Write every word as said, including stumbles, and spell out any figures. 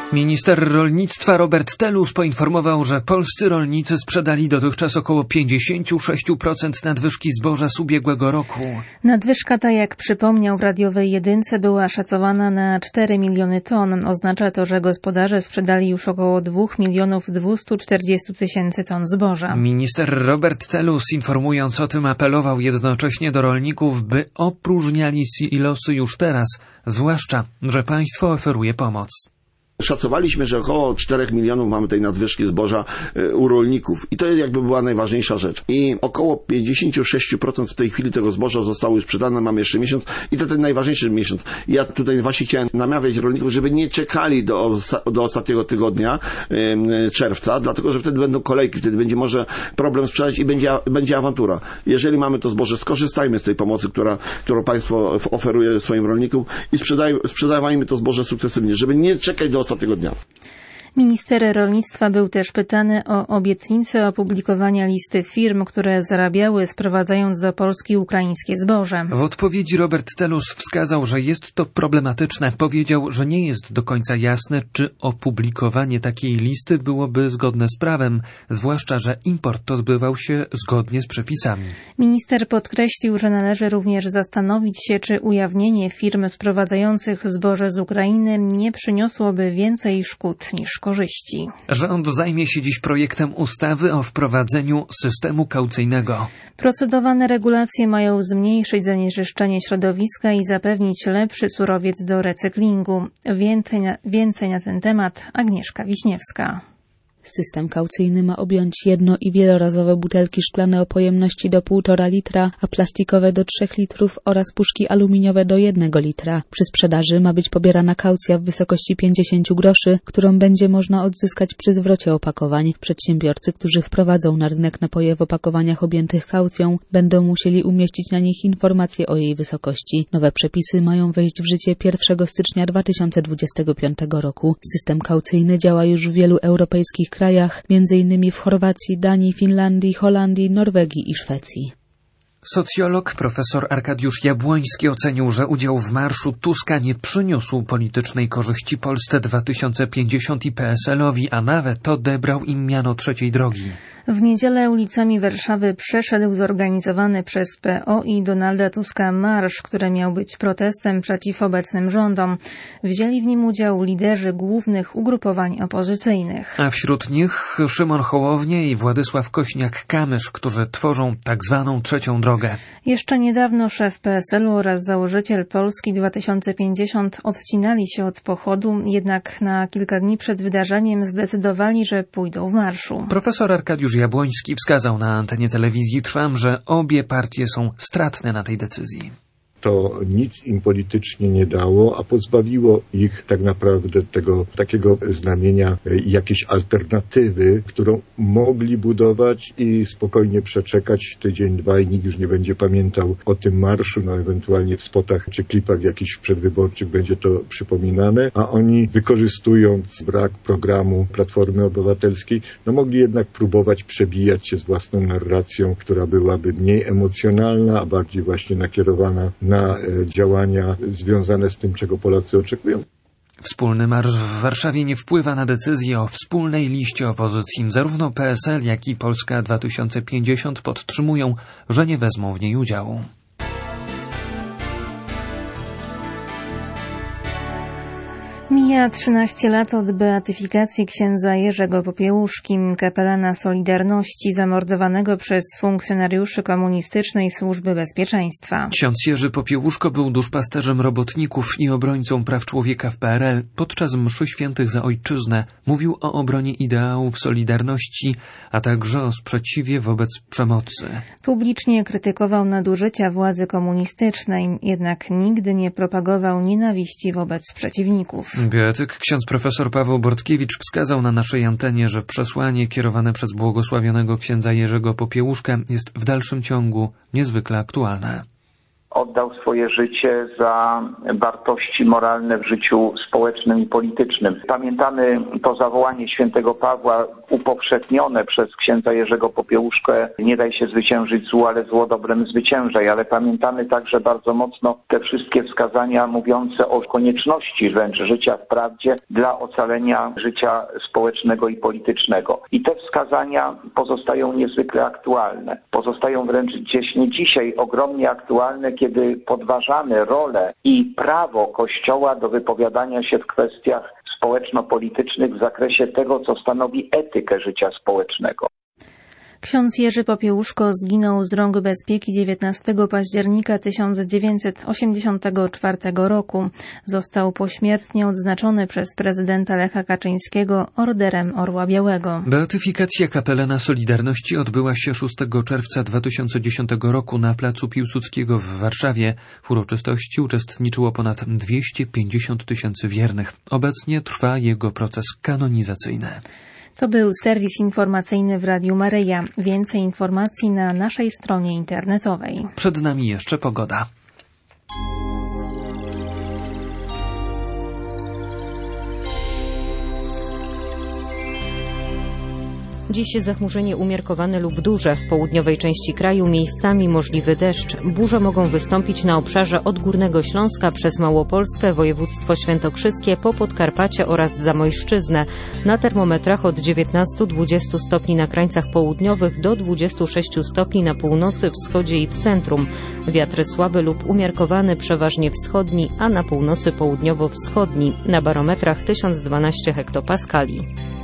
Minister rolnictwa Robert Telus poinformował, że polscy rolnicy sprzedali dotychczas około pięćdziesiąt sześć procent nadwyżki zboża z ubiegłego roku. Nadwyżka ta, jak przypomniał w radiowej jedynce, była szacowana na cztery miliony ton. Oznacza to, że gospodarze sprzedali już około dwa miliony dwieście czterdzieści tysięcy ton zboża. Minister Robert Telus, informując o tym, apelował jednocześnie do rolników, by opróżniali silosy już teraz, zwłaszcza, że państwo oferuje pomoc. Szacowaliśmy, że około czterech milionów mamy tej nadwyżki zboża u rolników i to jest jakby była najważniejsza rzecz. I około pięćdziesiąt sześć procent w tej chwili tego zboża zostało już sprzedane, mamy jeszcze miesiąc i to ten najważniejszy miesiąc. Ja tutaj właśnie chciałem namawiać rolników, żeby nie czekali do, do ostatniego tygodnia yy, czerwca, dlatego że wtedy będą kolejki, wtedy będzie może problem sprzedać i będzie, będzie awantura. Jeżeli mamy to zboże, skorzystajmy z tej pomocy, która, którą państwo oferuje swoim rolnikom i sprzedaj, sprzedawajmy to zboże sukcesywnie, żeby nie czekać do ostatniego dnia. Minister rolnictwa był też pytany o obietnicę opublikowania listy firm, które zarabiały sprowadzając do Polski ukraińskie zboże. W odpowiedzi Robert Telus wskazał, że jest to problematyczne. Powiedział, że nie jest do końca jasne, czy opublikowanie takiej listy byłoby zgodne z prawem, zwłaszcza, że import odbywał się zgodnie z przepisami. Minister podkreślił, że należy również zastanowić się, czy ujawnienie firm sprowadzających zboże z Ukrainy nie przyniosłoby więcej szkód niż korzyści. Rząd zajmie się dziś projektem ustawy o wprowadzeniu systemu kaucyjnego. Procedowane regulacje mają zmniejszyć zanieczyszczenie środowiska i zapewnić lepszy surowiec do recyklingu. Więcej na, więcej na ten temat Agnieszka Wiśniewska. System kaucyjny ma objąć jedno- i wielorazowe butelki szklane o pojemności do półtora litra, a plastikowe do trzech litrów oraz puszki aluminiowe do jednego litra. Przy sprzedaży ma być pobierana kaucja w wysokości pięćdziesiąt groszy, którą będzie można odzyskać przy zwrocie opakowań. Przedsiębiorcy, którzy wprowadzą na rynek napoje w opakowaniach objętych kaucją, będą musieli umieścić na nich informacje o jej wysokości. Nowe przepisy mają wejść w życie pierwszego stycznia dwa tysiące dwudziestego piątego roku. System kaucyjny działa już w wielu europejskich krajach, między innymi w Chorwacji, Danii, Finlandii, Holandii, Norwegii i Szwecji. Socjolog profesor Arkadiusz Jabłoński ocenił, że udział w marszu Tuska nie przyniósł politycznej korzyści Polsce dwa tysiące pięćdziesiąt i P S L-owi, a nawet odebrał im miano trzeciej drogi. W niedzielę ulicami Warszawy przeszedł zorganizowany przez P O i Donalda Tuska marsz, który miał być protestem przeciw obecnym rządom. Wzięli w nim udział liderzy głównych ugrupowań opozycyjnych. A wśród nich Szymon Hołownia i Władysław Kośniak-Kamysz, którzy tworzą tak zwaną trzecią drogę. Jeszcze niedawno szef P S L-u oraz założyciel Polski dwa tysiące pięćdziesiąt odcinali się od pochodu, jednak na kilka dni przed wydarzeniem zdecydowali, że pójdą w marszu. Profesor Arkadiusz Jabłoński wskazał na antenie telewizji Trwam, że obie partie są stratne na tej decyzji. To nic im politycznie nie dało, a pozbawiło ich tak naprawdę tego takiego znamienia jakiejś alternatywy, którą mogli budować i spokojnie przeczekać tydzień, dwa i nikt już nie będzie pamiętał o tym marszu, no ewentualnie w spotach czy klipach jakichś przedwyborczych będzie to przypominane, a oni wykorzystując brak programu Platformy Obywatelskiej, no mogli jednak próbować przebijać się z własną narracją, która byłaby mniej emocjonalna, a bardziej właśnie nakierowana na działania związane z tym, czego Polacy oczekują. Wspólny marsz w Warszawie nie wpływa na decyzję o wspólnej liście opozycji. Zarówno P S L, jak i Polska dwa tysiące pięćdziesiąt podtrzymują, że nie wezmą w niej udziału. Mija trzynaście lat od beatyfikacji księdza Jerzego Popiełuszki, kapelana Solidarności, zamordowanego przez funkcjonariuszy komunistycznej Służby Bezpieczeństwa. Ksiądz Jerzy Popiełuszko był duszpasterzem robotników i obrońcą praw człowieka w P R L. Podczas mszy świętych za ojczyznę mówił o obronie ideałów Solidarności, a także o sprzeciwie wobec przemocy. Publicznie krytykował nadużycia władzy komunistycznej, jednak nigdy nie propagował nienawiści wobec przeciwników. Beatyk ksiądz profesor Paweł Bortkiewicz wskazał na naszej antenie, że przesłanie kierowane przez błogosławionego księdza Jerzego Popiełuszkę jest w dalszym ciągu niezwykle aktualne. oddał swoje życie za wartości moralne w życiu społecznym i politycznym. Pamiętamy to zawołanie świętego Pawła upowszechnione przez księdza Jerzego Popiełuszkę: nie daj się zwyciężyć złu, ale zło dobrem zwyciężaj. Ale pamiętamy także bardzo mocno te wszystkie wskazania mówiące o konieczności wręcz życia w prawdzie dla ocalenia życia społecznego i politycznego. I te wskazania pozostają niezwykle aktualne. Pozostają wręcz gdzieś nie dzisiaj ogromnie aktualne, kiedy podważamy rolę i prawo Kościoła do wypowiadania się w kwestiach społeczno-politycznych w zakresie tego, co stanowi etykę życia społecznego. Ksiądz Jerzy Popiełuszko zginął z rąk bezpieki dziewiętnastego października tysiąc dziewięćset osiemdziesiątego czwartego roku. Został pośmiertnie odznaczony przez prezydenta Lecha Kaczyńskiego Orderem Orła Białego. Beatyfikacja kapelana Solidarności odbyła się szóstego czerwca dwa tysiące dziesiątego roku na placu Piłsudskiego w Warszawie. W uroczystości uczestniczyło ponad dwieście pięćdziesiąt tysięcy wiernych. Obecnie trwa jego proces kanonizacyjny. To był serwis informacyjny w Radiu Maryja. Więcej informacji na naszej stronie internetowej. Przed nami jeszcze pogoda. Dziś zachmurzenie umiarkowane lub duże. W południowej części kraju miejscami możliwy deszcz. Burze mogą wystąpić na obszarze od Górnego Śląska przez Małopolskę, województwo świętokrzyskie, po Podkarpacie oraz Zamojszczyznę. Na termometrach od dziewiętnastu do dwudziestu stopni na krańcach południowych do dwudziestu sześciu stopni na północy, wschodzie i w centrum. Wiatr słaby lub umiarkowany, przeważnie wschodni, a na północy południowo-wschodni. Na barometrach tysiąc dwanaście hektopaskali.